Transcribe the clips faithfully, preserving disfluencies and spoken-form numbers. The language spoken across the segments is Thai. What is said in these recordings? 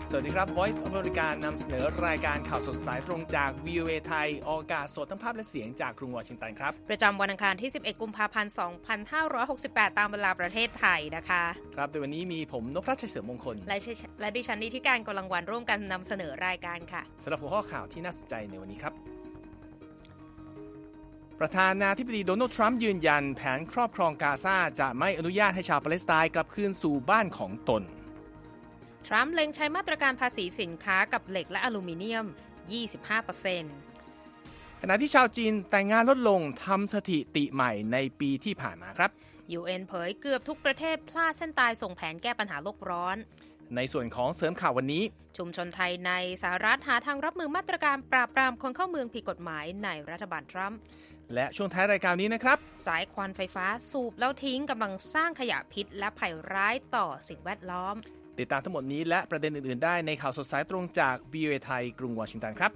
สวัสดีครับ Voice of America นำเสนอรายการข่าวสดสายตรงจาก วี โอ เอ ไทยออกอากาศสดทั้งภาพและเสียงจากกรุงวอชิงตันครับประจำวันอังคารที่สิบเอ็ดกุมภาพันธ์สองพันห้าร้อยหกสิบแปดตามเวลาประเทศไทยนะคะครับโดยวันนี้มีผมนพรัชชัยเสริมมงคลและและดิฉันนิติการกำลังวันร่วมกันนำเสนอรายการค่ะสำหรับหัวข้อข่าวที่น่าสนใจในวันนี้ครับประธานาธิบดีโดนัลด์ทรัมป์ยืนยันแผนครอบครองกาซาจะไม่อนุญาตให้ชาวปาเลสไตน์กลับคืนสู่บ้านของตนทรัมป์เล็งใช้มาตรการภาษีสินค้ากับเหล็กและอลูมิเนียม ยี่สิบห้าเปอร์เซ็นต์ขณะที่ชาวจีนแต่งงานลดลงทำสถิติใหม่ในปีที่ผ่านมาครับยู เอ็น เผยเกือบทุกประเทศพลาดเส้นตายส่งแผนแก้ปัญหาโลกร้อนในส่วนของเสริมข่าววันนี้ชุมชนไทยในสหรัฐหาทางรับมือมาตรการปราบปรามคนเข้าเมืองผิดกฎหมายในรัฐบาลทรัมป์และช่วงท้ายรายการนี้นะครับสายควันไฟฟ้าสูบแล้วทิ้งกำลังสร้างขยะพิษและภัยร้ายต่อสิ่งแวดล้อมติดตามทั้งหมดนี้และประเด็นอื่นๆได้ในข่าวสดสายตรงจาก วี โอ เอ ไทยกรุงวอชิงตันครับ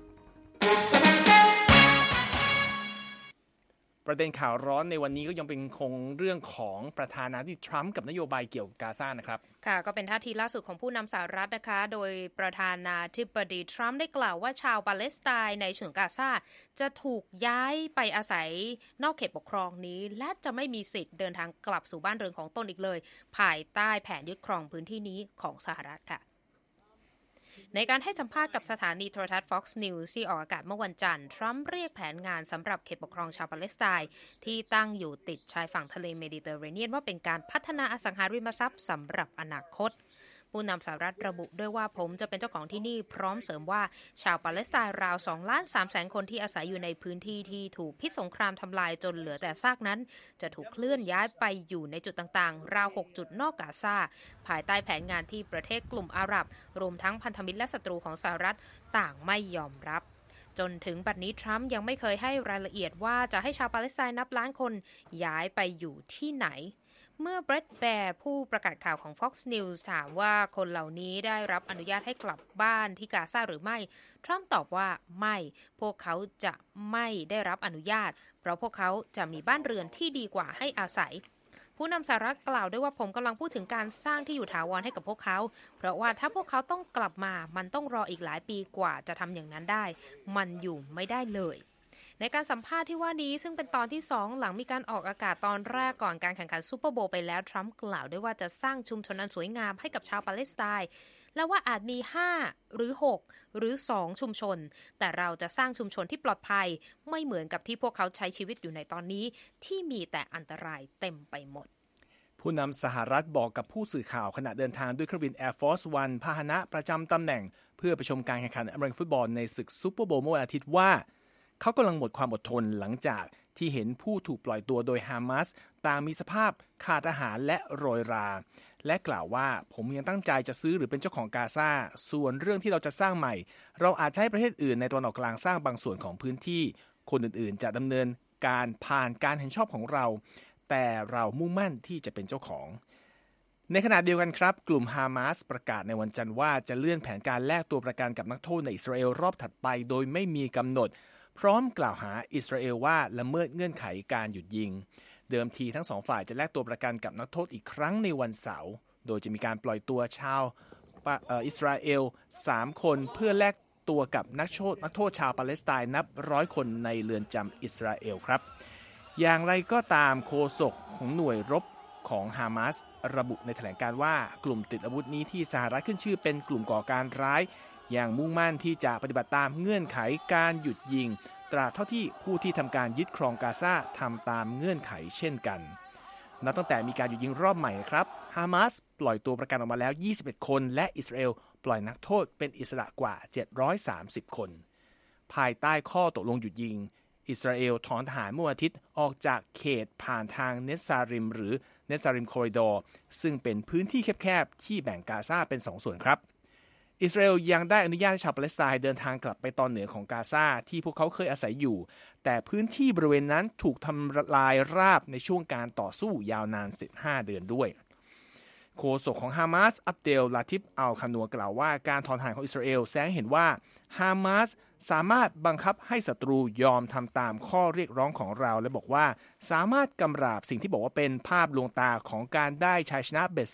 ประเด็นข่าวร้อนในวันนี้ก็ยังเป็นคงเรื่องของประธานาธิบดีทรัมป์กับนโยบายเกี่ยวกับกาซานะครับค่ะก็เป็นท่าทีล่าสุดของผู้นำสหรัฐนะคะโดยประธานาธิบดีทรัมป์ได้กล่าวว่าชาวปาเลสไตน์ในฉนวนกาซาจะถูกย้ายไปอาศัยนอกเขตปกครองนี้และจะไม่มีสิทธิ์เดินทางกลับสู่บ้านเรือนของตนอีกเลยภายใต้แผนยึดครองพื้นที่นี้ของสหรัฐค่ะในการให้สัมภาษณ์กับสถานีโทรทัศน์ Fox News ที่ออกอากาศเมื่อวันจันทร์ทรัมป์เรียกแผนงานสำหรับเขตปกครองชาวปาเลสไตน์ที่ตั้งอยู่ติดชายฝั่งทะเลเมดิเตอร์เรเนียนว่าเป็นการพัฒนาอสังหาริมทรัพย์สำหรับอนาคตผู้นำสหรัฐระบุด้วยว่าผมจะเป็นเจ้าของที่นี่พร้อมเสริมว่าชาวปาเลสไตน์ราว สองล้านสามแสน คนที่อาศัยอยู่ในพื้นที่ที่ถูกพิษสงครามทำลายจนเหลือแต่ซากนั้นจะถูกเคลื่อนย้ายไปอยู่ในจุดต่างๆราวหกจุดนอกกาซาภายใต้แผนงานที่ประเทศกลุ่มอาหรับรวมทั้งพันธมิตรและศัตรูของสหรัฐต่างไม่ยอมรับจนถึงบัดนี้ทรัมป์ยังไม่เคยให้รายละเอียดว่าจะให้ชาวปาเลสไตน์นับล้านคนย้ายไปอยู่ที่ไหนเมื่อเบรดแบร์ผู้ประกาศข่าวของ Fox News ถามว่าคนเหล่านี้ได้รับอนุญาตให้กลับบ้านที่กาซาหรือไม่ทรัมป์ตอบว่าไม่พวกเขาจะไม่ได้รับอนุญาตเพราะพวกเขาจะมีบ้านเรือนที่ดีกว่าให้อาศัยผู้นำสหรัฐกล่าวด้วยว่าผมกำลังพูดถึงการสร้างที่อยู่ถาวรให้กับพวกเขาเพราะว่าถ้าพวกเขาต้องกลับมามันต้องรออีกหลายปีกว่าจะทำอย่างนั้นได้มันอยู่ไม่ได้เลยในการสัมภาษณ์ที่ว่านี้ซึ่งเป็นตอนที่สองหลังมีการออกอากาศตอนแรกก่อนการแข่งขันซูเปอร์โบว์ไปแล้วทรัมป์กล่าวด้วยว่าจะสร้างชุมชนอันสวยงามให้กับชาวปาเลสไตน์และว่าอาจมีห้าหรือหกหรือสองชุมชนแต่เราจะสร้างชุมชนที่ปลอดภัยไม่เหมือนกับที่พวกเขาใช้ชีวิตอยู่ในตอนนี้ที่มีแต่อันตรายเต็มไปหมดผู้นำสหรัฐบอกกับผู้สื่อข่าวขณะเดินทางด้วยเครื่องบิน Air Force One พาหนะประจำตำแหน่งเพื่อไปชมการแข่งขันอเมริกันฟุตบอลในศึกซูเปอร์โบว์เมื่อวันอาทิตย์ว่าเขากำลังหมดความอดทนหลังจากที่เห็นผู้ถูกปล่อยตัวโดยฮามาสต่างมีสภาพขาดอาหารและโรยราและกล่าวว่าผมยังตั้งใจจะซื้อหรือเป็นเจ้าของกาซาส่วนเรื่องที่เราจะสร้างใหม่เราอาจจะให้ประเทศอื่นในตะวันออกกลางสร้างบางส่วนของพื้นที่คนอื่นๆจะดำเนินการผ่านการเห็นชอบของเราแต่เรามุ่งมั่นที่จะเป็นเจ้าของในขณะเดียวกันครับกลุ่มฮามาสประกาศในวันจันทร์ว่าจะเลื่อนแผนการแลกตัวประกันกับนักโทษในอิสราเอลรอบถัดไปโดยไม่มีกำหนดพร้อมกล่าวหาอิสราเอลว่าละเมิดเงื่อนไขการหยุดยิงเดิมทีทั้งสองฝ่ายจะแลกตัวประกันกับนักโทษอีกครั้งในวันเสาร์โดยจะมีการปล่อยตัวชาวอิสราเอลสามคนเพื่อแลกตัวกับนักโทษนักโทษชาวปาเลสไตน์นับร้อยคนในเรือนจำอิสราเอลครับอย่างไรก็ตามโฆษกของหน่วยรบของฮามาสระบุในแถลงการณ์ว่ากลุ่มติดอาวุธนี้ที่สหรัฐขึ้นชื่อเป็นกลุ่มก่อการร้ายอย่างมุ่งมั่นที่จะปฏิบัติตามเงื่อนไขการหยุดยิงตราบเท่าที่ผู้ที่ทำการยึดครองกาซาทำตามเงื่อนไขเช่นกันนับตั้งแต่มีการหยุดยิงรอบใหม่ครับฮามาสปล่อยตัวประกันออกมาแล้วยี่สิบเอ็ดคนและอิสราเอลปล่อยนักโทษเป็นอิสระกว่าเจ็ดร้อยสามสิบคนภายใต้ข้อตกลงหยุดยิงอิสราเอลถอนทหารเมื่อวันอาทิตย์ออกจากเขตผ่านทางเนซาริมหรือเนซาริมคอริดอร์ซึ่งเป็นพื้นที่แคบๆที่แบ่งกาซาเป็นสองส่วนครับอิสราเอลยังได้อนุญาตให้ชาวปาเลสไตน์เดินทางกลับไปตอนเหนือของกาซาที่พวกเขาเคยอาศัยอยู่แต่พื้นที่บริเวณนั้นถูกทำลายราบในช่วงการต่อสู้ยาวนานสิบห้าเดือนด้วยโฆษกของฮามาสอับเดลลาทิฟอัลคานัวกล่าวว่าการถอนทหารของอิสราเอลแสดงเห็นว่าฮามาสสามารถบังคับให้ศัตรูยอมทำตามข้อเรียกร้องของเราและบอกว่าสามารถกำราบสิ่งที่บอกว่าเป็นภาพลวงตาของการได้ชัยชนะเบ็ดเสร็จ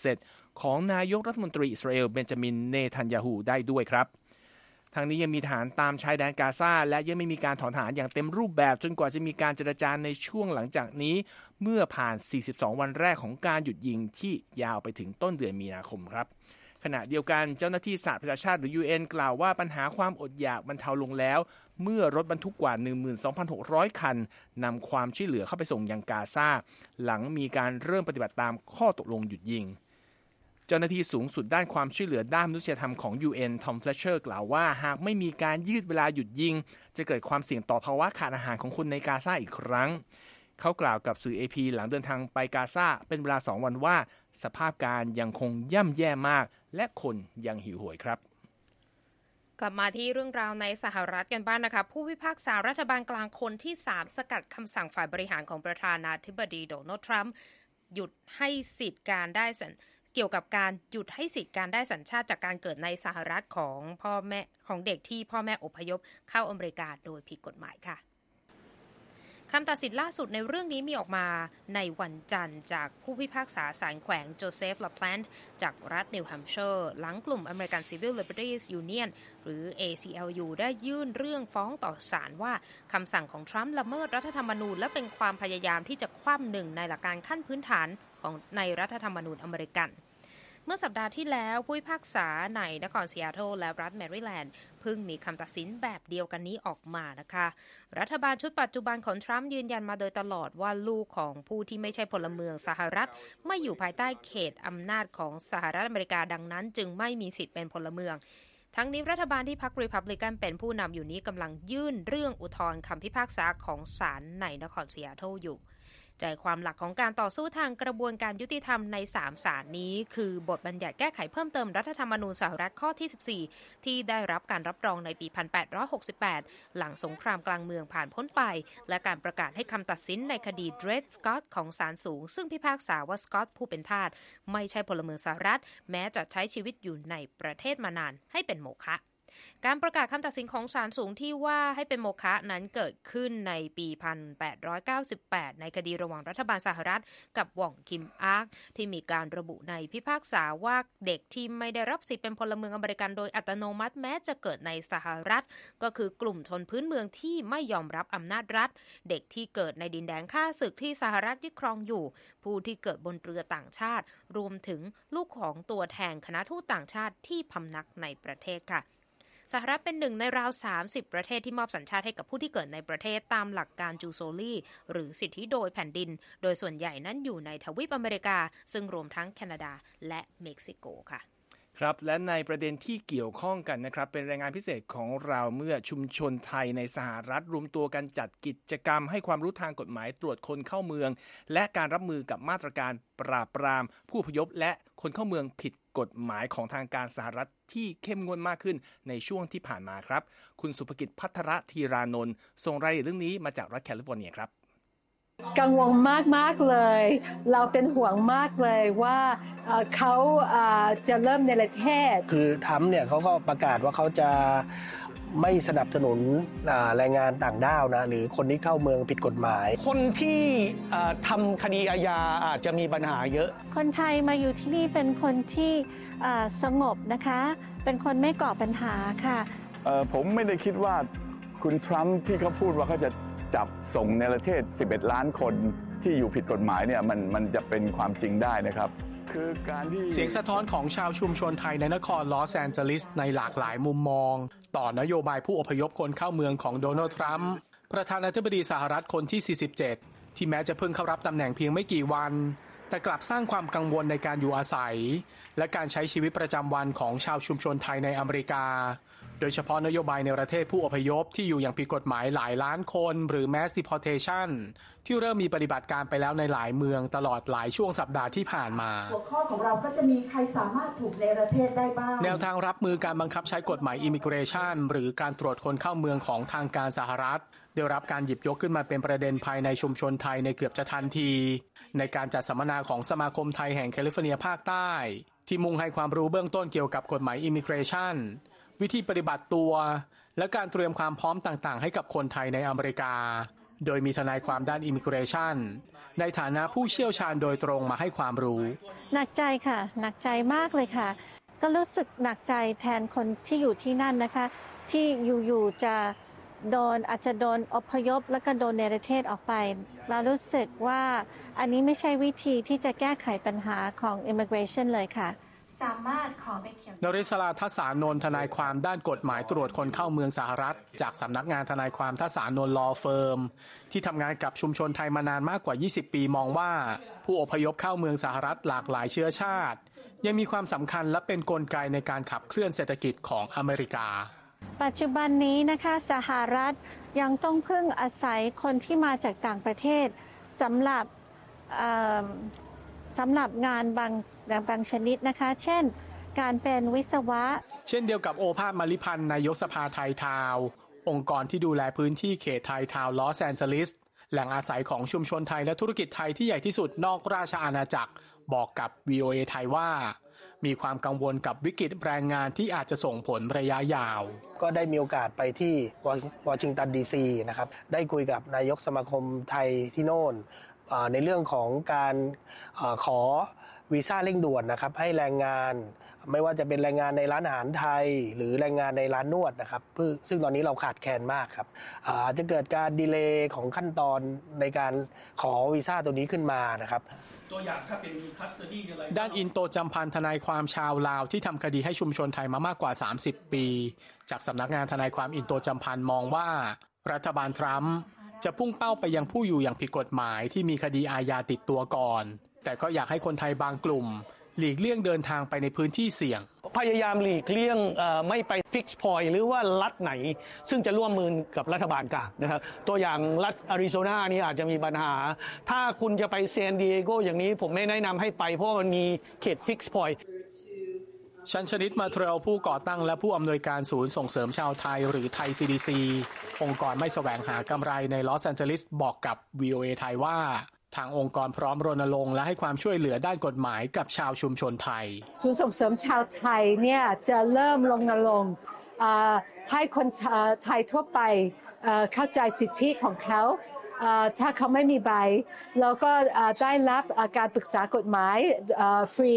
ของนายกรัฐมนตรีอิสราเอลเบนจามินเนทันยาฮูได้ด้วยครับทางนี้ยังมีฐานตามชายแดนกาซาและยังไม่มีการถอนทหารอย่างเต็มรูปแบบจนกว่าจะมีการเจรจาในช่วงหลังจากนี้เมื่อผ่านสี่สิบสองวันแรกของการหยุดยิงที่ยาวไปถึงต้นเดือนมีนาคมครับขณะเดียวกันเจ้าหน้าที่สหประชาชาติหรือ ยู เอ็น กล่าวว่าปัญหาความอดอยากบรรเทาลงแล้วเมื่อรถบรรทุกกว่า หนึ่งหมื่นสองพันหกร้อย คันนำความช่วยเหลือเข้าไปส่งยังกาซาหลังมีการเริ่มปฏิบัติตามข้อตกลงหยุดยิงเจ้าหน้าที่สูงสุดด้านความช่วยเหลือด้านมนุษยธรรมของ ยู เอ็น ทอม เฟลเชอร์กล่าวว่าหากไม่มีการยืดเวลาหยุดยิงจะเกิดความเสี่ยงต่อภาวะขาดอาหารของคนในกาซาอีกครั้งเขากล่าวกับสื่อ เอ พี หลังเดินทางไปกาซาเป็นเวลาสองวันว่าสภาพการยังคงย่ำแย่มากและคนยังหิวโหยครับกลับมาที่เรื่องราวในสหรัฐกันบ้าง น, นะคะผู้พิพากษารัฐบาลกลางคนที่สามสกัดคำสั่งฝ่ายบริหารของประธานาธิบดีโดนัลด์ทรัมป์หยุดให้สิทธิการได้สัญเกี่ยวกับการหยุดให้สิทธิการได้สัญชาติจากการเกิดในสหรัฐของพ่อแม่ของเด็กที่พ่อแม่อพยพเข้าอเมริกาโดยผิดกฎหมายค่ะคำตัดสินล่าสุดในเรื่องนี้มีออกมาในวันจันทร์จากผู้พิพากษาศาลแขวงโจเซฟ ลาแพลนต์จากรัฐนิวแฮมป์เชอร์หลังกลุ่ม American Civil Liberties Union หรือ เอ ซี แอล ยู ได้ยื่นเรื่องฟ้องต่อศาลว่าคำสั่งของทรัมป์ละเมิดรัฐธรรมนูญและเป็นความพยายามที่จะคว่ำหนึ่งในหลักการขั้นพื้นฐานของในรัฐธรรมนูญอเมริกันเมื่อสัปดาห์ที่แล้วผู้พิพากษาในนครซีแอตเทิลและรัฐแมริแลนด์เพิ่งมีคำตัดสินแบบเดียวกันนี้ออกมานะคะรัฐบาลชุดปัจจุบันของทรัมป์ยืนยันมาโดยตลอดว่าลูกของผู้ที่ไม่ใช่พลเมืองสหรัฐไม่อยู่ภายใต้เขตอำนาจของสหรัฐอเมริกาดังนั้นจึงไม่มีสิทธิ์เป็นพลเมืองทั้งนี้รัฐบาลที่พรรครีพับลิกันเป็นผู้นำอยู่นี้กำลังยื่นเรื่องอุทธรณ์คำพิพากษาของศาลในนครซีแอตเทิลอยู่ใจความหลักของการต่อสู้ทางกระบวนการยุติธรรมในสามศาลนี้คือบทบัญญัติแก้ไขเพิ่มเติมรัฐธรรมนูญสหรัฐข้อที่สิบสี่ที่ได้รับการรับรองในปีหนึ่งพันแปดร้อยหกสิบแปดหลังสงครามกลางเมืองผ่านพ้นไปและการประกาศให้คำตัดสินในคดีเดรดสก็อตของศาลสูงซึ่งพิพากษาว่าสก็อตผู้เป็นทาสไม่ใช่พลเมืองสหรัฐแม้จะใช้ชีวิตอยู่ในประเทศมานานให้เป็นโมฆะการประกาศคำตัดสินของศาลสูงที่ว่าให้เป็นโมฆะนั้นเกิดขึ้นในปีหนึ่งพันแปดร้อยเก้าสิบแปดในคดีระหว่างรัฐบาลสหรัฐกับหว่องคิมอาร์คที่มีการระบุในพิพากษาว่าเด็กที่ไม่ได้รับสิทธิ์เป็นพลเมืองอเมริกันโดยอัตโนมัติแม้จะเกิดในสหรัฐก็คือกลุ่มชนพื้นเมืองที่ไม่ยอมรับอำนาจรัฐเด็กที่เกิดในดินแดนข้าศึกที่สหรัฐยึดครองอยู่ผู้ที่เกิดบนเรือต่างชาติรวมถึงลูกของตัวแทนคณะทูตต่างชาติที่พำนักในประเทศค่ะสหรัฐเป็นหนึ่งในราวสามสิบประเทศที่มอบสัญชาติให้กับผู้ที่เกิดในประเทศตามหลักการจูโซลีหรือสิทธิโดยแผ่นดินโดยส่วนใหญ่นั้นอยู่ในทวีปอเมริกาซึ่งรวมทั้งแคนาดาและเม็กซิโกค่ะครับและในประเด็นที่เกี่ยวข้องกันนะครับเป็นรายงานพิเศษของเราเมื่อชุมชนไทยในสหรัฐรวมตัวกันจัดกิจกรรมให้ความรู้ทางกฎหมายตรวจคนเข้าเมืองและการรับมือกับมาตรการปราบปรามผู้อพยพและคนเข้าเมืองผิดกฎหมายของทางการสหรัฐที่เข้มงวดมากขึ้นในช่วงที่ผ่านมาครับคุณสุภกิจพัทรธีรานนท์ส่งรายละเอียดเรื่องนี้มาจากรัฐแคลิฟอร์เนียครับกังวลมากๆเลยเราเป็นห่วงมากเลยว่าเขาจะเริ่มในประเทศคือทรัมป์เนี่ยเขาก็ประกาศว่าเขาจะไม่สนับสนุนแรงงานต่างด้าวนะหรือคนที่เข้าเมืองผิดกฎหมายคนที่ทำคดีอาญาอาจจะมีปัญหาเยอะคนไทยมาอยู่ที่นี่เป็นคนที่สงบนะคะเป็นคนไม่ก่อปัญหาค่ะผมไม่ได้คิดว่าคุณทรัมป์ที่เขาพูดว่าเขาจะจับส่งในประเทศสิบเอ็ดล้านคนที่อยู่ผิดกฎหมายเนี่ยมันมันจะเป็นความจริงได้นะครับคือการที่เสียงสะท้อนของชาวชุมชนไทยในนครลอสแอนเจลิสในหลากหลายมุมมองต่อนโยบายผู้อพยพคนเข้าเมืองของโดนัลด์ทรัมป์ประธานาธิบดีสหรัฐคนที่สี่สิบเจ็ดที่แม้จะเพิ่งเข้ารับตำแหน่งเพียงไม่กี่วันแต่กลับสร้างความกังวลในการอยู่อาศัยและการใช้ชีวิตประจำวันของชาวชุมชนไทยในอเมริกาโดยเฉพาะนโยบายในประเทศผู้อพยพที่อยู่อย่างผิดกฎหมายหลายล้านคนหรือ mass deportation ที่เริ่มมีปฏิบัติการไปแล้วในหลายเมืองตลอดหลายช่วงสัปดาห์ที่ผ่านมาหัวข้อของเราก็จะมีใครสามารถถูกในประเทศได้บ้างแนวทางรับมือการบังคับใช้กฎหมาย immigration หรือการตรวจคนเข้าเมืองของทางการสหรัฐได้รับการหยิบยกขึ้นมาเป็นประเด็นภายในชุมชนไทยในเกือบจะทันทีในการจัดสัมมนาของสมาคมไทยแห่งแคลิฟอร์เนียภาคใต้ที่มุ่งให้ความรู้เบื้องต้นเกี่ยวกับกฎหมาย immigration วิธีปฏิบัติตัวและการเตรียมความพร้อมต่างๆให้กับคนไทยในอเมริกาโดยมีทนายความด้านอิมิเกรชันในฐานะผู้เชี่ยวชาญโดยตรงมาให้ความรู้หนักใจค่ะหนักใจมากเลยค่ะก็รู้สึกหนักใจแทนคนที่อยู่ที่นั่นนะคะที่อยู่ๆจะโดนอาจจะโดนอพยพแล้วก็โดนเนรเทศออกไปเรารู้สึกว่าอันนี้ไม่ใช่วิธีที่จะแก้ไขปัญหาของ immigration เลยค่ะสามารถขอไปเขียนนริศราทัศานนท์ทนายความด้านกฎหมายตรวจคนเข้าเมืองสหรัฐจากสำนักงานทนายความทัศานนท์ Law Firm ที่ทำงานกับชุมชนไทยมานานมากกว่ายี่สิบปีมองว่าผู้อพยพเข้าเมืองสหรัฐหลากหลายเชื้อชาติยังมีความสำคัญและเป็นกลไกในการขับเคลื่อนเศรษฐกิจของอเมริกาปัจจุบันนี้นะคะสหรัฐยังต้องพึ่งอาศัยคนที่มาจากต่างประเทศสำหรับสำหรับงานบางบางชนิดนะคะเช่นการเป็นวิศวะเช่นเดียวกับโอภาสมาลิพันธ์นายกสภาไทยทาวน์องค์กรที่ดูแลพื้นที่เขตไทยทาวน์ลอสแอนเจลิสแหล่งอาศัยของชุมชนไทยและธุรกิจไทยที่ใหญ่ที่สุดนอกราชอาณาจักรบอกกับ วี โอ เอ ไทยว่ามีความกังวลกับวิกฤตแรงงานที่อาจจะส่งผลระยะยาวก็ได้มีโอกาสไปที่วอชิงตันดีซีนะครับได้คุยกับนายกสมาคมไทยที่โน่นในเรื่องของการขอวีซ่าเร่งด่วนนะครับให้แรงงานไม่ว่าจะเป็นแรงงานในร้านอาหารไทยหรือแรงงานในร้านนวดนะครับซึ่งตอนนี้เราขาดแคลนมากครับอาจจะเกิดการดีเลย์ของขั้นตอนในการขอวีซ่าตัวนี้ขึ้นมานะครับตัวอย่างถ้าเป็นคัสตอดี้อะไรด้านอินโตจำพันธ์ทนายความชาวลาวที่ทำคดีให้ชุมชนไทยมามากกว่าสามสิบปีจากสำนักงานทนายความอินโตจำพันธ์มองว่ารัฐบาลทรัมป์จะพุ่งเป้าไปยังผู้อยู่อย่างผิดกฎหมายที่มีคดีอาญาติดตัวก่อนแต่ก็อยากให้คนไทยบางกลุ่มหลีกเลี่ยงเดินทางไปในพื้นที่เสี่ยงพยายามหลีกเลี่ยงไม่ไปฟิกซ์พอยต์หรือว่ารัฐไหนซึ่งจะร่วมมือกับรัฐบาลกลางนะครับตัวอย่างรัฐอาริโซนานี่อาจจะมีปัญหาถ้าคุณจะไปซานดิเอโกอย่างนี้ผมไม่แนะนำให้ไปเพราะมันมีเขตฟิกซ์พอยต์ชันชนิดมาเทรลผู้ก่อตั้งและผู้อำนวยการศูนย์ส่งเสริมชาวไทยหรือไทย ซี ดี ซี องค์กรไม่แสวงหากำไรในลอสแอนเจลิสบอกกับ วี โอ เอ ไทยว่าทางองค์กรพร้อมรณรงค์และให้ความช่วยเหลือด้านกฎหมายกับชาวชุมชนไทยศูนย์ส่งเสริมชาวไทยเนี่ยจะเริ่มรณรงค์ให้คนไทยทั่วไปเข้าใจสิทธิของเขาถ้าเขาไม่มีใบแล้วก็ได้รับการปรึกษากฎหมายฟรี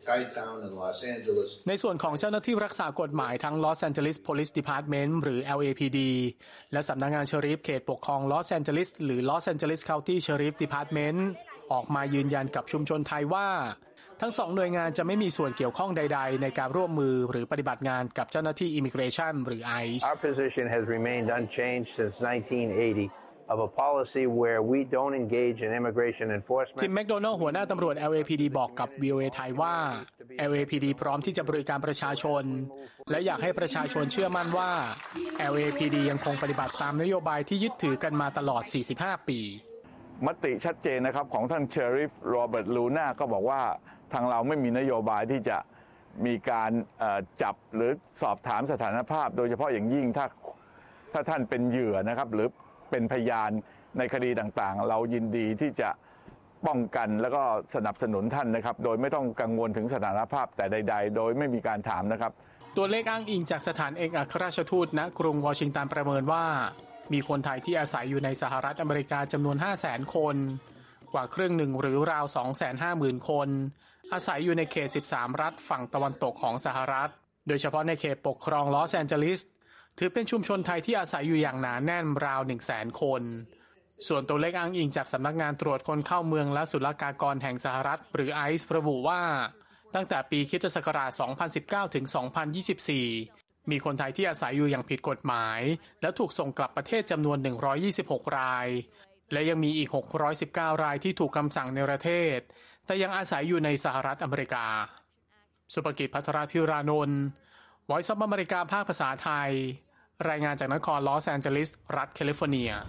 ในส่วนของเจ้าหน้าที่รักษากฎหมายทั้ง Los Angeles Police Department หรือ แอล เอ พี ดี และสำนักงานเชอริฟเขตปกครอง Los Angeles หรือ Los Angeles County Sheriff Department ออกมายืนยันกับชุมชนไทยว่าทั้งสองหน่วยงานจะไม่มีส่วนเกี่ยวข้องใดๆในการร่วมมือหรือปฏิบัติงานกับเจ้าหน้าที่ Immigration หรือ ไอซ์ Our position has remained unchanged since nineteen eighty of a policy where we don't engage in immigration enforcement จิม แมคโดนัลด์หัวหน้าตำรวจ แอล เอ พี ดี บอกกับ วี โอ เอ ไทยว่า แอล เอ พี ดี พร้อมที่จะบริการประชาชนและอยากให้ประชาชนเชื่อมั่นว่า แอล เอ พี ดี ยังคงปฏิบัติตามนโยบายที่ยึดถือกันมาตลอดสี่สิบห้าปีมติชัดเจนนะครับของท่านเชอริฟโรเบิร์ตลูน่าก็บอกว่าทางเราไม่มีนโยบายที่จะมีการจับหรือสอบถามสถานภาพโดยเฉพาะอย่างยิ่งถ้าถ้าท่านเป็นเหยื่อนะครับหรือเป็นพยานในคดีต่างๆเรายินดีที่จะป้องกันแล้วก็สนับสนุนท่านนะครับโดยไม่ต้องกังวลถึงสถานภาพแต่ใดๆโดยไม่มีการถามนะครับตัวเลขอ้างอิงจากสถานเอกอัครราชทูตณกรุงวอชิงตันประเมินว่ามีคนไทยที่อาศัยอยู่ในสหรัฐอเมริกาจำนวน ห้าแสน คนกว่าครึ่งหนึ่งหรือราว สองแสนห้าหมื่น คนอาศัยอยู่ในเขตสิบสามรัฐฝั่งตะวันตกของสหรัฐโดยเฉพาะในเขตปกครองลอสแอนเจลิสถือเป็นชุมชนไทยที่อาศัยอยู่อย่างหนาแน่นราว หนึ่งแสน คนส่วนตัวเลขอ้างอิงจากสำนักงานตรวจคนเข้าเมืองและศุลกากรแห่งสหรัฐหรือ ไอซ์ ระบุว่าตั้งแต่ปีคริสตศักราช สองพันสิบเก้า ถึง สองพันยี่สิบสี่ มีคนไทยที่อาศัยอยู่อย่างผิดกฎหมายและถูกส่งกลับประเทศจำนวน หนึ่งร้อยยี่สิบหก รายและยังมีอีก หกร้อยสิบเก้า รายที่ถูกคำสั่งในประเทศแต่ยังอาศัยอยู่ในสหรัฐอเมริกาสุภกิจ ภัทรธิรานนท์ Voice of America ภาคภาษาไทยรายงานจากนครลอสแอนเจลิสรัฐแคลิฟอร์เนีย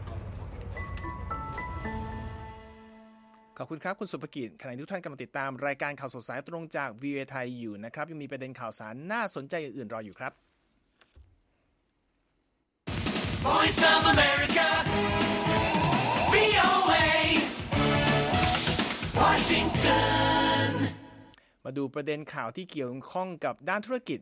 ขอบคุณครับคุณสุภกิจขณะนี้ทุกท่านกำลังติดตามรายการข่าวสดสายตรงจาก วี โอ เอ ไทยอยู่นะครับยังมีประเด็นข่าวสารน่าสนใจอื่นๆรออยู่ครับ Voice of America วี โอ เอ Washington มาดูประเด็นข่าวที่เกี่ยวข้องกับด้านธุรกิจ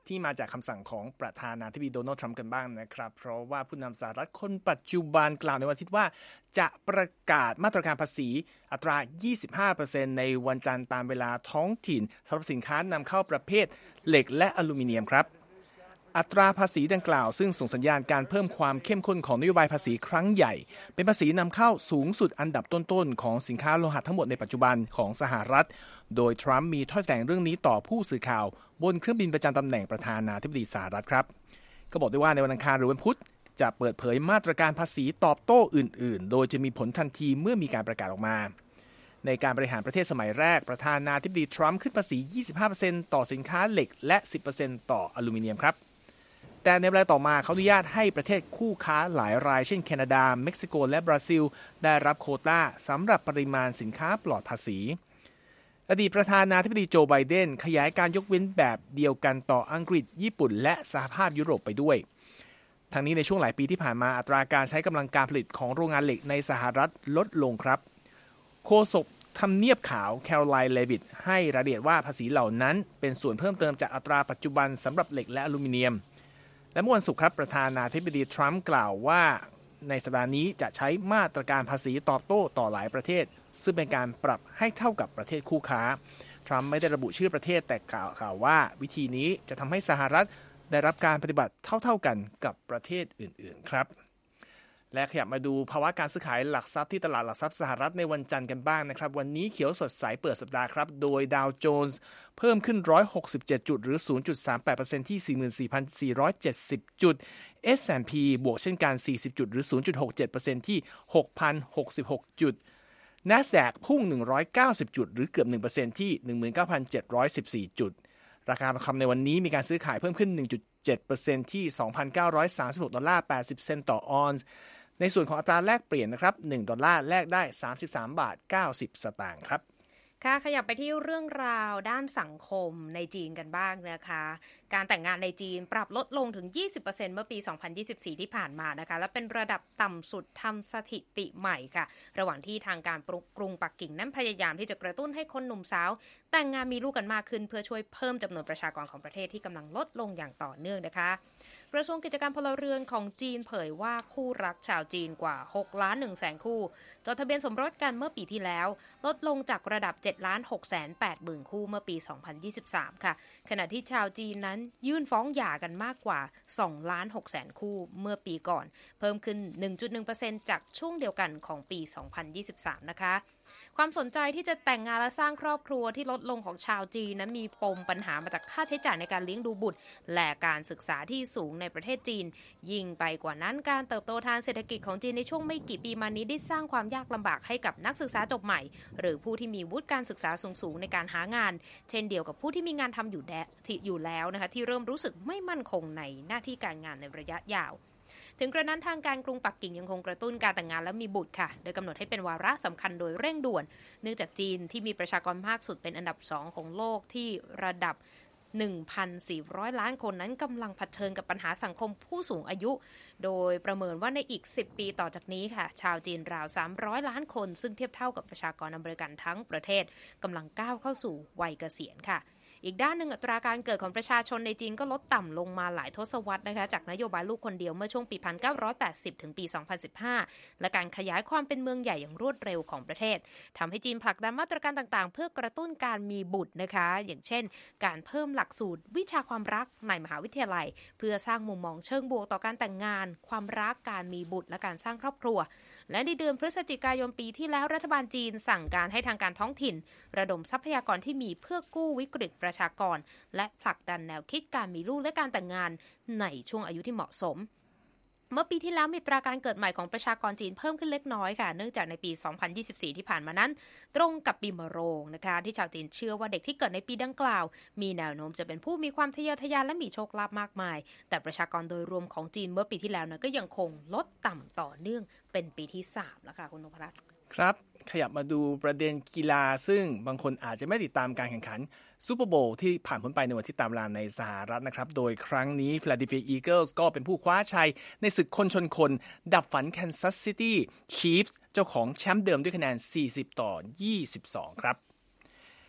ที่มาจากคำสั่งของประธานาธิบดีโดนัลด์ทรัมป์กันบ้างนะครับเพราะว่าผู้นำสหรัฐคนปัจจุบันกล่าวในวันอาทิตย์ว่าจะประกาศมาตรการภาษีอัตรา ยี่สิบห้าเปอร์เซ็นต์ ในวันจันทร์ตามเวลาท้องถิ่นสำหรับสินค้านำเข้าประเภทเหล็กและอลูมิเนียมครับอัตราภาษีดังกล่าวซึ่งส่งสัญญาณการเพิ่มความเข้มข้นของนโยบายภาษีครั้งใหญ่เป็นภาษีนำเข้าสูงสุดอันดับต้นๆของสินค้าโลหะทั้งหมดในปัจจุบันของสหรัฐโดยทรัมป์มีถ้อยแถลงเรื่องนี้ต่อผู้สื่อข่าวบนเครื่องบินประจำตำแหน่งประธานาธิบดีสหรัฐครับก็บอกด้วยว่าในวันอังคารหรือวันพุธจะเปิดเผยมาตรการภาษีตอบโต้อื่นๆโดยจะมีผลทันทีเมื่อมีการประกาศออกมาในการบริหารประเทศสมัยแรกประธานาธิบดีทรัมป์ขึ้นภาษี ยี่สิบห้าเปอร์เซ็นต์ ต่อสินค้าเหล็กและ สิบเปอร์เซ็นต์ ต่ออลูมิเนียมครับแต่ในเวลาต่อมาเขาอนุญาตให้ประเทศคู่ค้าหลายรายเช่นแคนาดาเม็กซิโกและบราซิลได้รับโควต้าสำหรับปริมาณสินค้าปลอดภาษีอดีตประธานาธิบดีโจไบเดนขยายการยกเว้นแบบเดียวกันต่ออังกฤษญี่ปุ่นและสหภาพยุโรปไปด้วยทั้งนี้ในช่วงหลายปีที่ผ่านมาอัตราการใช้กำลังการผลิตของโรงงานเหล็กในสหรัฐลดลงครับโฆษกทำเนียบขาวแคโรไลน์เลวิตให้รายละเอียดว่าภาษีเหล่านั้นเป็นส่วนเพิ่มเติมจากอัตราปัจจุบันสำหรับเหล็กและอลูมิเนียมและเมื่อวันศุกร์ครับประธานาธิบดีทรัมป์กล่าวว่าในสัปดาห์นี้จะใช้มาตรการภาษีตอบโต้ต่อหลายประเทศซึ่งเป็นการปรับให้เท่ากับประเทศคู่ค้าทรัมป์ไม่ได้ระบุชื่อประเทศแต่กล่าวว่าวิธีนี้จะทำให้สหรัฐได้รับการปฏิบัติเท่าๆกันกับประเทศอื่นๆครับและขยับมาดูภาวะการซื้อขายหลักทรัพย์ที่ตลาดหลักทรัพย์สหรัฐในวันจันทร์กันบ้างนะครับวันนี้เขียวสดใสเปิดสัปดาห์ครับโดยดาวโจนส์เพิ่มขึ้นหนึ่งร้อยหกสิบเจ็ดจุดหรือ ศูนย์จุดสามแปดเปอร์เซ็นต์ ที่ สี่หมื่นสี่พันสี่ร้อยเจ็ดสิบ จุด เอส แอนด์ พี บวกเช่นกันสี่สิบจุดหรือ ศูนย์จุดหกเจ็ดเปอร์เซ็นต์ ที่ หกพันหกสิบหก จุด NASDAQ พุ่งหนึ่งร้อยเก้าสิบจุดหรือเกือบ หนึ่งเปอร์เซ็นต์ ที่ หนึ่งหมื่นเก้าพันเจ็ดร้อยสิบสี่ จุดราคาทองคำในวันนี้มีการซื้อขายเพิ่มขึ้น หนึ่งจุดเจ็ดเปอร์เซ็นต์ ที่ สองพันเก้าร้อยสามสิบหกดอลลาร์แปดสิบเซนต์ต่อออนซ์ในส่วนของอัตราแลกเปลี่ยนนะครับหนึ่งดอลลาร์แลกได้สามสิบสามบาทเก้าสิบสตางค์ครับค่ะขยับไปที่เรื่องราวด้านสังคมในจีนกันบ้างนะคะการแต่งงานในจีนปรับลดลงถึง ยี่สิบเปอร์เซ็นต์ เมื่อปี สองพันยี่สิบสี่ ที่ผ่านมานะคะและเป็นระดับต่ำสุดทำสถิติใหม่ค่ะระหว่างที่ทางการกรุงปักกิ่งนั้นพยายามที่จะกระตุ้นให้คนหนุ่มสาวแต่งงานมีลูกกันมากขึ้นเพื่อช่วยเพิ่มจำนวนประชากรของประเทศที่กำลังลดลงอย่างต่อเนื่องนะคะกระทรวงกิจการพลเรือนของจีนเผยว่าคู่รักชาวจีนกว่าหกล้านหนึ่งแสนคู่จดทะเบียนสมรสกันเมื่อปีที่แล้วลดลงจากระดับเจ็ดล้านหกแสนแปดหมื่นคู่เมื่อปีสองพันยี่สิบสามค่ะขณะที่ชาวจีนนั้นยื่นฟ้องหย่ากันมากกว่าสองล้านหกแสนคู่เมื่อปีก่อนเพิ่มขึ้น หนึ่งจุดหนึ่งเปอร์เซ็นต์ จากช่วงเดียวกันของปีสองพันยี่สิบสามนะคะความสนใจที่จะแต่งงานและสร้างครอบครัวที่ลดลงของชาวจีนนั้นมีปมปัญหามาจากค่าใช้จ่ายในการเลี้ยงดูบุตรและการศึกษาที่สูงในประเทศจีนยิ่งไปกว่านั้นการเติบโตทางเศรษฐกิจของจีนในช่วงไม่กี่ปีมานี้ได้สร้างความยากลำบากให้กับนักศึกษาจบใหม่หรือผู้ที่มีวุฒิการศึกษาสูงๆในการหางานเช่นเดียวกับผู้ที่มีงานทำอยู่อยู่แล้วนะคะที่เริ่มรู้สึกไม่มั่นคงในหน้าที่การงานในระยะยาวถึงกระนั้นทางการกรุงปักกิ่งยังคงกระตุ้นการแต่งงานและมีบุตรค่ะโดยกำหนดให้เป็นวาระสำคัญโดยเร่งด่วนเนื่องจากจีนที่มีประชากรมากสุดเป็นอันดับสองของโลกที่ระดับ หนึ่งพันสี่ร้อย ล้านคนนั้นกำลังเผชิญกับปัญหาสังคมผู้สูงอายุโดยประเมินว่าในอีกสิบปีต่อจากนี้ค่ะชาวจีนราวสามร้อยล้านคนซึ่งเทียบเท่ากับประชากรอเมริกันทั้งประเทศกำลังก้าวเข้าสู่วัยเกษียณค่ะอีกด้านหนึ่งอัตราการเกิดของประชาชนในจีนก็ลดต่ำลงมาหลายทศวรรษนะคะจากนโยบายลูกคนเดียวเมื่อช่วงปี หนึ่งพันเก้าร้อยแปดสิบ ถึงปี สองพันสิบห้า และการขยายความเป็นเมืองใหญ่อย่างรวดเร็วของประเทศทำให้จีนผลักดันมาตรการต่างๆเพื่อกระตุ้นการมีบุตรนะคะอย่างเช่นการเพิ่มหลักสูตรวิชาความรักในมหาวิทยาลัยเพื่อสร้างมุมมองเชิงบวกต่อการแต่งงานความรักการมีบุตรและการสร้างครอบครัวและในเดือนพฤศจิกายนปีที่แล้วรัฐบาลจีนสั่งการให้ทางการท้องถิ่นระดมทรัพยากรที่มีเพื่อกู้วิกฤตประชากรและผลักดันแนวคิดการมีลูกและการแต่งงานในช่วงอายุที่เหมาะสมเมื่อปีที่แล้วมีอัตราการเกิดใหม่ของประชากรจีนเพิ่มขึ้นเล็กน้อยค่ะเนื่องจากในปี สองพันยี่สิบสี่ ที่ผ่านมานั้นตรงกับปีมะโรงนะคะที่ชาวจีนเชื่อว่าเด็กที่เกิดในปีดังกล่าวมีแนวโน้มจะเป็นผู้มีความทะเยอทะยานและมีโชคลาภมากมายแต่ประชากรโดยรวมของจีนเมื่อปีที่แล้วนั้นก็ยังคงลดต่ำต่อเนื่องเป็นปีที่สามแล้วค่ะคุณนพรัตน์ครับขยับมาดูประเด็นกีฬาซึ่งบางคนอาจจะไม่ติดตามการแข่งขันซูเปอร์โบว์ที่ผ่านพ้นไปในวันที่ตามเวลาในสหรัฐนะครับโดยครั้งนี้ Philadelphia Eagles ก็เป็นผู้คว้าชัยในศึกคนชนคนดับฝัน Kansas City Chiefs เจ้าของแชมป์เดิมด้วยคะแนนสี่สิบต่อยี่สิบสองครับ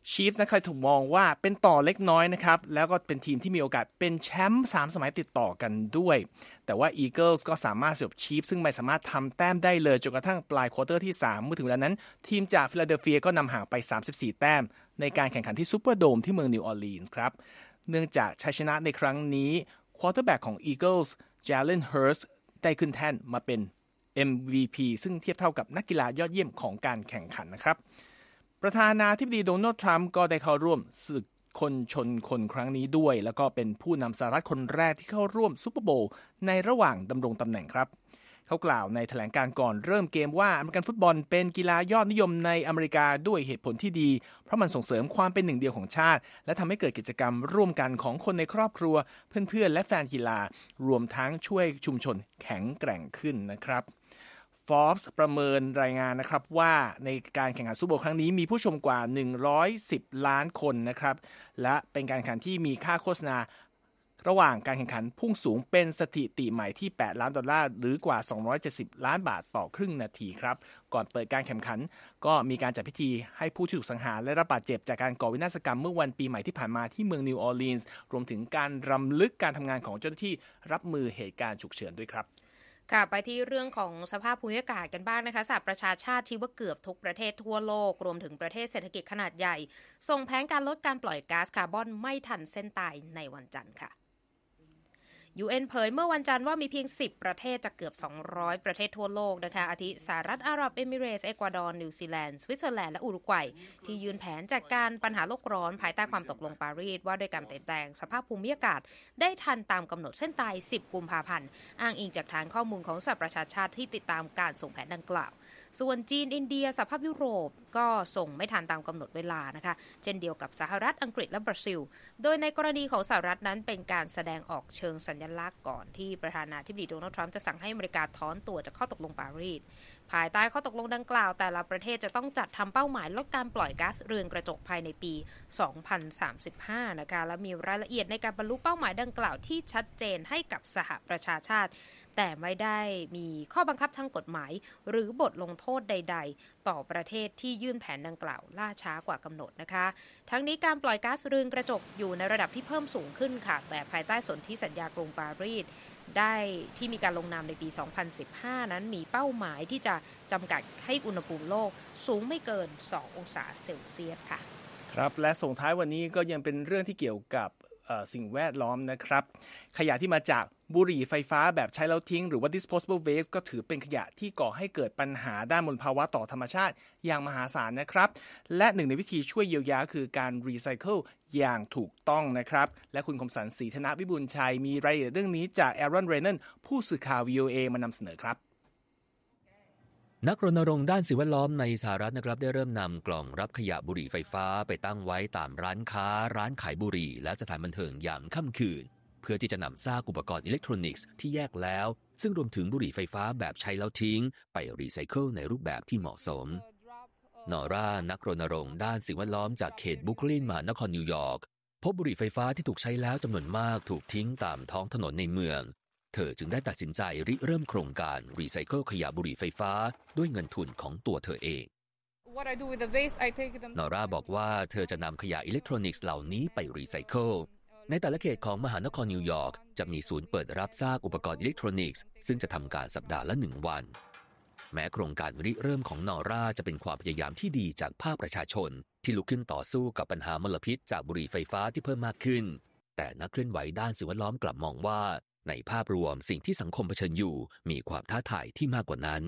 ชีฟส์เคยถูกมองว่าเป็นต่อเล็กน้อยนะครับแล้วก็เป็นทีมที่มีโอกาสเป็นแชมป์สามสมัยติดต่อกันด้วยแต่ว่า Eagles ก็สามารถสยบชีฟส์ซึ่งไม่สามารถทำแต้มได้เลยจนกระทั่งปลายควอเตอร์ที่สามเมื่อถึงเวลานั้นทีมจากฟิลาเดลเฟียก็นำห่างไปสามสิบสี่แต้มในการแข่งขันที่ซูเปอร์โดมที่เมืองนิวออร์ลีนส์ครับเนื่องจากชัยชนะในครั้งนี้ควอเตอร์แบ็กของ Eagles Jalen Hurts ได้ขึ้นแท่นมาเป็น เอ็ม วี พี ซึ่งเทียบเท่ากับนักกีฬายอดเยี่ยมของการแข่งขันนะครับประธานาธิบดีโดนัลด์ทรัมป์ก็ได้เข้าร่วมศึกคนชนคนครั้งนี้ด้วยแล้วก็เป็นผู้นำสหรัฐคนแรกที่เข้าร่วมซุปเปอร์โบว์ในระหว่างดำรงตำแหน่งครับเขากล่าวในแถลงการก่อนเริ่มเกมว่าอเมริกันฟุตบอลเป็นกีฬายอดนิยมในอเมริกาด้วยเหตุผลที่ดีเพราะมันส่งเสริมความเป็นหนึ่งเดียวของชาติและทำให้เกิดกิจกรรมร่วมกันของคนในครอบครัวเพื่อนๆและแฟนกีฬารวมทั้งช่วยชุมชนแข็งแกร่งขึ้นนะครับForbes ประเมินรายงานนะครับว่าในการแข่งขันซูเปอร์โบว์ครั้งนี้มีผู้ชมกว่าหนึ่งร้อยสิบล้านคนนะครับและเป็นการแข่งขันที่มีค่าโฆษณาระหว่างการแข่งขันพุ่งสูงเป็นสถิติใหม่ที่แปดล้านดอลลาร์หรือกว่าสองร้อยเจ็ดสิบล้านบาทต่อครึ่งนาทีครับก่อนเปิดการแข่งขันก็มีการจัดพิธีให้ผู้ที่ถูกสังหารและรับบาดเจ็บจากการก่อวินาศกรรมเมื่อวันปีใหม่ที่ผ่านมาที่เมืองนิวออร์ลีนส์รวมถึงการรำลึกการทำงานของเจ้าหน้าที่รับมือเหตุการณ์ฉุกเฉินด้วยครับค่ะไปที่เรื่องของสภาพภูมิอากาศกันบ้างนะคะสหประชาชาติชี้ว่าเกือบทุกประเทศทั่วโลกรวมถึงประเทศเศรษฐกิจขนาดใหญ่ส่งแผนการลดการปล่อยก๊าซคาร์บอนไม่ทันเส้นตายในวันจันทร์ค่ะ ยู เอ็น เผยเมื่อวันจันทร์ว่ามีเพียงสิบประเทศจากเกือบสองร้อยประเทศทั่วโลกนะคะอาทิสหรัฐอาหรับเอมิเรตส์เอกวาดอร์นิวซีแลนด์สวิตเซอร์แลนด์และอุรุกวัยที่ยื่นแผนจัดการปัญหาโลกร้อนภายใต้ความตกลงปารีสว่าด้วยการเปลี่ยนแปลงสภาพภูมิอากาศได้ทันตามกำหนดเส้นตายสิบกุมภาพันธ์อ้างอิงจากฐานข้อมูลของสหประชาชาติที่ติดตามการส่งแผนดังกล่าวส่วนจีนอินเดียสหภาพยุโรปก็ส่งไม่ทันตามกำหนดเวลานะคะเช่นเดียวกับสหรัฐอังกฤษและบราซิลโดยในกรณีของสหรัฐนั้นเป็นการแสดงออกเชิงสัญลักษณ์ก่อนที่ประธานาธิบดีโดนัลด์ทรัมป์จะสั่งให้อเมริกาถอนตัวจากข้อตกลงปารีสภายใต้ข้อตกลงดังกล่าวแต่ละประเทศจะต้องจัดทำเป้าหมายลดการปล่อยก๊าซเรือนกระจกภายในปีสองพันสามสิบห้านะคะและมีรายละเอียดในการบรรลุเป้าหมายดังกล่าวที่ชัดเจนให้กับสหประชาชาติแต่ไม่ได้มีข้อบังคับทางกฎหมายหรือบทลงโทษใดๆต่อประเทศที่ยื่นแผนดังกล่าวล่าช้ากว่ากำหนดนะคะทั้งนี้การปล่อยก๊าซเรือนกระจกอยู่ในระดับที่เพิ่มสูงขึ้นค่ะแต่ภายใต้สนธิสัญญากรุงปารีสได้ที่มีการลงนามในปีสองพันสิบห้านั้นมีเป้าหมายที่จะจำกัดให้อุณหภูมิโลกสูงไม่เกินสององศาเซลเซียสค่ะครับและส่งท้ายวันนี้ก็ยังเป็นเรื่องที่เกี่ยวกับสิ่งแวดล้อมนะครับขยะที่มาจากบุหรี่ไฟฟ้าแบบใช้แล้วทิ้งหรือว่า disposable waste ก็ถือเป็นขยะที่ก่อให้เกิดปัญหาด้านมลภาวะต่อธรรมชาติอย่างมหาศาลนะครับและหนึ่งในวิธีช่วยเยียวยาคือการรีไซเคิลอย่างถูกต้องนะครับและคุณคมสันต์ ศรีธนวิบูลย์ชัยมีรายละเอียดเรื่องนี้จากแอรอน เรนนันผู้สื่อข่าว วี โอ เอ มานำเสนอครับนักรณรงค์ด้านสิ่งแวดล้อมในสหรัฐนะครับได้เริ่มนำกล่องรับขยะบุหรี่ไฟฟ้าไปตั้งไว้ตามร้านค้าร้านขายบุหรี่และสถานบันเทิงยามค่ำคืนเพื่อที่จะนำซากอุปกรณ์อิเล็กทรอนิกส์ที่แยกแล้วซึ่งรวมถึงบุหรี่ไฟฟ้าแบบใช้แล้วทิ้งไปรีไซเคิลในรูปแบบที่เหมาะสมนอร่านักรณรงค์ด้านสิ่งแวดล้อมจากเขตบรุกลินมหานครนิวยอร์กพบบุหรี่ไฟฟ้าที่ถูกใช้แล้วจำนวนมากถูกทิ้งตามท้องถนนในเมืองเธอจึงได้ตัดสินใจริเริ่มโครงการรีไซเคิลขยะบุหรี่ไฟฟ้าด้วยเงินทุนของตัวเธอเองนอร่าบอกว่าเธอจะนำขยะอิเล็กทรอนิกส์เหล่านี้ไปรีไซเคิลในแต่ละเขตของมหานครนิวยอร์กจะมีศูนย์เปิดรับซากอุปกรณ์อิเล็กทรอนิกส์ซึ่งจะทำการสัปดาห์ละหนึ่งวันแม้โครงการริเริ่มของนอร่าจะเป็นความพยายามที่ดีจากภาคประชาชนที่ลุกขึ้นต่อสู้กับปัญหามลพิษจากบุหรี่ไฟฟ้าที่เพิ่มมากขึ้นแต่นักเคลื่อนไหวด้านสิ่งแวดล้อมกลับมองว่าในภาพรวมสิ่งที่สังคมเผชิญอยู่มีความท้าทายที่มากกว่านั้น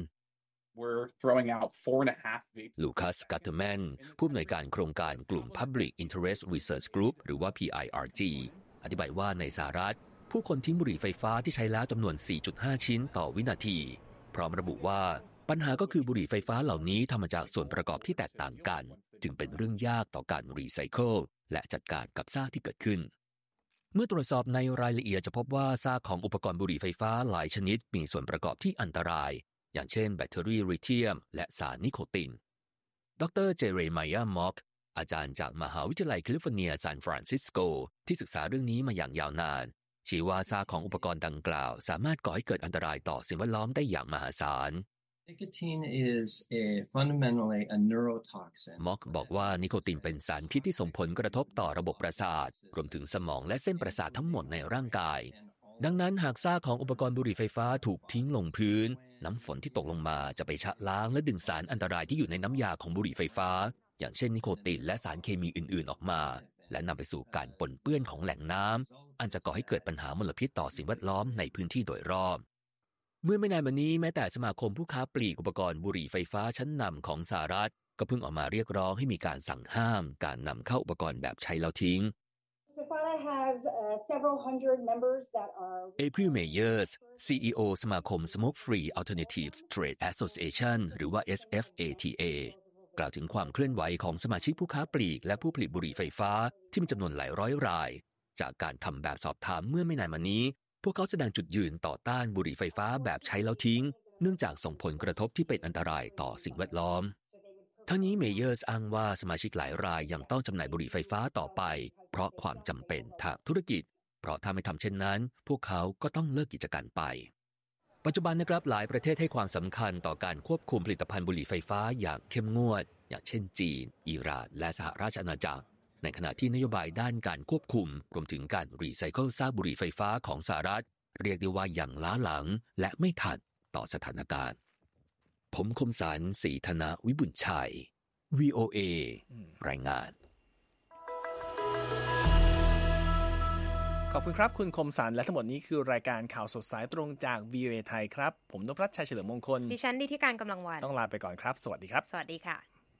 ลูคัส กัตเทอร์แมนผู้อำนวยการโครงการกลุ่ม Public Interest Research Group หรือว่า พี ไอ อาร์ จี อธิบายว่าในสหรัฐผู้คนทิ้งบุหรี่ไฟฟ้าที่ใช้แล้วจำนวน สี่จุดห้า ชิ้นต่อวินาทีพร้อมระบุว่าปัญหาก็คือบุหรี่ไฟฟ้าเหล่านี้ทำมาจากส่วนประกอบที่แตกต่างกันจึงเป็นเรื่องยากต่อการรีไซเคิลและจัดการกับซากที่เกิดขึ้นเมื่อตรวจสอบในรายละเอียดจะพบว่าซากของอุปกรณ์บุหรี่ไฟฟ้าหลายชนิดมีส่วนประกอบที่อันตรายอย่างเช่นแบตเตอรี่ลิเธียมและสารนิโคตินดรเจเรไมยา ม็อกอาจารย์จากมหาวิทยาลัยแคลิฟอร์เนียซานฟรานซิสโกที่ศึกษาเรื่องนี้มาอย่างยาวนานชี้ว่าซากของอุปกรณ์ดังกล่าวสามารถก่อให้เกิดอันตรายต่อสิ่งแวดล้อมได้อย่างมหาศาล Nicotine is a fundamentally a neurotoxin. ม็อกบอกว่านิโคตินเป็นสารพิษที่ส่งผลกระทบต่อระบบประสาทรวมถึงสมองและเส้นประสาททั้งหมดในร่างกายดังนั้นหากซากของอุปกรณ์บุหรี่ไฟฟ้าถูกทิ้งลงพื้นน้ำฝนที่ตกลงมาจะไปชะล้างและดึงสารอันตรายที่อยู่ในน้ำยาของบุหรี่ไฟฟ้าอย่างเช่นนิโคตินและสารเคมีอื่นๆออกมาและนำไปสู่การปนเปื้อนของแหล่งน้ำอันจะก่อให้เกิดปัญหามลพิษต่อสิ่งแวดล้อมในพื้นที่โดยรอบเมื่อไม่นานมานี้แม้แต่สมาคมผู้ค้าปลีกอุปกรณ์บุหรี่ไฟฟ้าชั้นนำของสหรัฐก็เพิ่งออกมาเรียกร้องให้มีการสั่งห้ามการนำเข้าอุปกรณ์แบบใช้แล้วทิ้งApril Meyers ซี อี โอ สมาคม Smoke Free Alternatives Trade Association หรือว่า เอส เอฟ เอ ที เอ กล่าวถึงความเคลื่อนไหวของสมาชิกผู้ค้าปลีกและผู้ผลิตบุหรี่ไฟฟ้าที่มีจำนวนหลายร้อยรายจากการทำแบบสอบถามเมื่อไม่นานมานี้พวกเขาแสดงจุดยืนต่อต้านบุหรี่ไฟฟ้าแบบใช้แล้วทิ้งเนื่องจากส่งผลกระทบที่เป็นอันตรายต่อสิ่งแวดล้อมทั้งนี้เมเยอร์สอ้างว่าสมาชิกหลายรายยังต้องจำหน่ายบุหรี่ไฟฟ้าต่อไปเพราะความจำเป็นทางธุรกิจเพราะถ้าไม่ทำเช่นนั้นพวกเขาก็ต้องเลิกกิจการไปปัจจุบันนะครับหลายประเทศให้ความสำคัญต่อการควบคุมผลิตภัณฑ์บุหรี่ไฟฟ้าอย่างเข้มงวดอย่างเช่นจีนอิหร่านและสหราชอาณาจักรในขณะที่นโยบายด้านการควบคุมรวมถึงการรีไซเคิลซากบุหรี่ไฟฟ้าของสหรัฐเรียกได้ว่าอย่างล้าหลังและไม่ทันต่อสถานการณ์ผมคมสันต์ศรีธนวิบุญชัย วี โอ เอ รายงานขอบคุณครับคุณคมสันต์และทั้งหมดนี้คือรายการข่าวสดสายตรงจาก วี โอ เอ ไทยครับผมนพรัตน์ชัยเฉลิมมงคลดิฉันนิธิการกำลังวันต้องลาไปก่อนครับสวัสดีครับสวัสดีค่ะ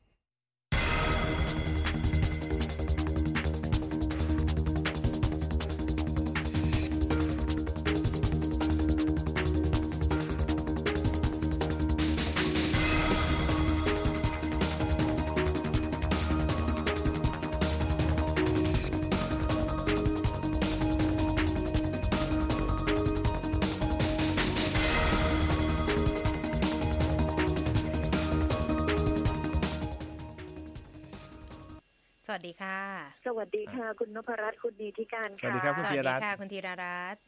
สวัสดีค่ะสวัสดีค่ะคุณนพรัตน์คุณนิติการค่ะสวัสดีครับคุณธีรรัตน์ค่ะคุณธีรรัตน์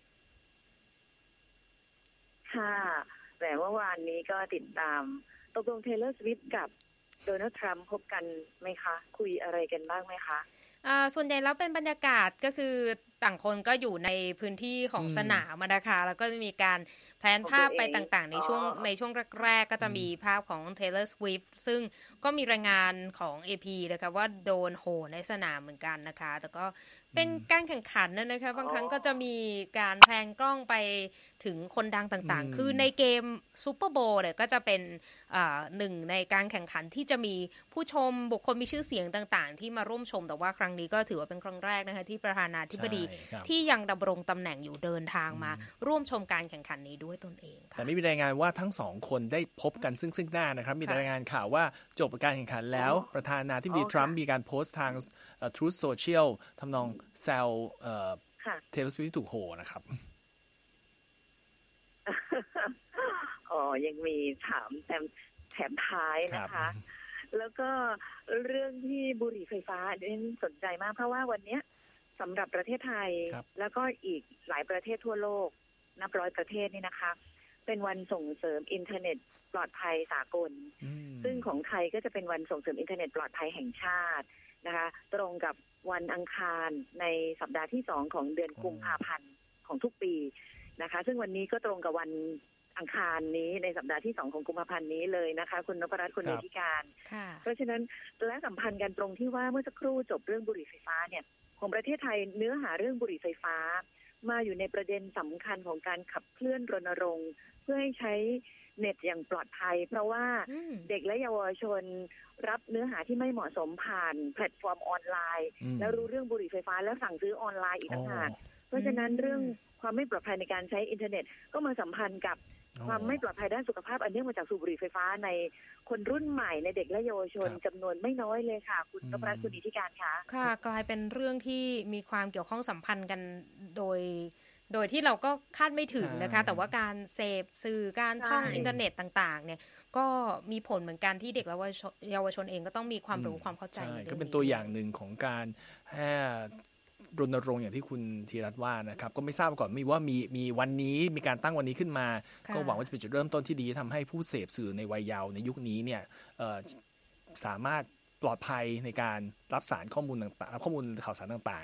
ค่ะแต่เมื่อวานนี้ก็ติดตามตกลงเทย์เลอร์ สวิฟต์กับโดนัลด์ทรัมป์พบกันไหมคะคุยอะไรกันบ้างไหมคะอ่าส่วนใหญ่แล้วเป็นบรรยากาศก็คือต่างคนก็อยู่ในพื้นที่ของสนามนะคะแล้วก็จะมีการแพลนภาพไปต่างๆในช่วงในช่วงแรกๆก็จะมีภาพของ Taylor Swift ซึ่งก็มีรายงานของ เอ พี นะคะว่าโดนโหในสนามเหมือนกันนะคะแต่ก็เป็นการแข่งขันนะนะคะบางครั้งก็จะมีการแพนกล้องไปถึงคนดังต่างๆคือในเกมซูเปอร์โบว์เนี่ยก็จะเป็นอ่าหนึ่งในการแข่งขันที่จะมีผู้ชมบุคคลมีชื่อเสียงต่างๆที่มาร่วมชมแต่ว่าครั้งนี้ก็ถือว่าเป็นครั้งแรกนะคะที่ประธานาธิบดีที่ยังดำรงตำแหน่งอยู่เดินทางมาร่วมชมการแข่งขันนี้ด้วยตนเองค่ะแต่ไม่มีรายงานว่าทั้งสองคนได้พบกันซึ่งซึ่งหน้านะครับมีรายงานข่าวว่าจบการแข่งขันแล้วประธานาธิบดีทรัมป์มีการโพสต์ทาง Truth Social ทำนองแซวเทย์เลอร์ สวิฟต์ที่ถูกโหนะครับอ๋อยังมีถามแถมแถมท้ายนะคะแล้วก็เรื่องที่บุหรี่ไฟฟ้าเนี่ยสนใจมากเพราะว่าวันนี้สำหรับประเทศไทยแล้วก็อีกหลายประเทศทั่วโลกนับร้อยประเทศนี่นะคะเป็นวันส่งเสริมอินเทอร์เน็ตปลอดภัยสากลซึ่งของไทยก็จะเป็นวันส่งเสริมอินเทอร์เน็ตปลอดภัยแห่งชาตินะคะตรงกับวันอังคารในสัปดาห์ที่สองของเดือนกุมภาพันธ์ของทุกปีนะคะซึ่งวันนี้ก็ตรงกับวันอังคารนี้ในสัปดาห์ที่สองของกุมภาพันธ์นี้เลยนะคะคุณนพรัตน์คุณนิติการเพราะฉะนั้นและสัมพันธ์กันตรงที่ว่าเมื่อสักครู่จบเรื่องบุหรี่ไฟฟ้าเนี่ยของประเทศไทยเนื้อหาเรื่องบุหรี่ไฟฟ้ามาอยู่ในประเด็นสำคัญของการขับเคลื่อนรณรงค์เพื่อให้ใช้เน็ตอย่างปลอดภัยเพราะว่าเด็กและเยาวชนรับเนื้อหาที่ไม่เหมาะสมผ่านแพลตฟอร์มออนไลน์แล้วรู้เรื่องบุหรี่ไฟฟ้าแล้วสั่งซื้อออนไลน์อีกต่างหากเพราะฉะนั้นเรื่องความไม่ปลอดภัยในการใช้อินเทอร์เน็ตก็มาสัมพันธ์กับความไม่ปลอดภัยด้านสุขภาพอันเนื่องมาจากสูบบุหรี่ไฟฟ้าในคนรุ่นใหม่ในเด็กและเยาวชนจำนวนไม่น้อยเลยค่ะคุณนพรัตน์คุณนิติการคะค่ะกลายเป็นเรื่องที่มีความเกี่ยวข้องสัมพันธ์กันโดยโดยที่เราก็คาดไม่ถึงนะคะแต่ว่าการเสพสื่อการท่องอินเทอร์เน็ตต่างๆเนี่ยก็มีผลเหมือนกันที่เด็กและเยาวชนเองก็ต้องมีความรู้ความเข้าใจในเรื่องนี้ก็เป็นตัวอย่างหนึ่งของการรณรงค์อย่างที่คุณธีรัตน์ว่านะครับก็ไม่ทราบก่อนมีว่ามีมีวันนี้มีการตั้งวันนี้ขึ้นมาก็หวังว่าจะเป็นจุดเริ่มต้นที่ดีทำให้ผู้เสพสื่อในวัยเยาว์ในยุคนี้เนี่ยสามารถปลอดภัยในการรับสารข้อมูลต่างๆรับข้อมูลข่าวสารต่าง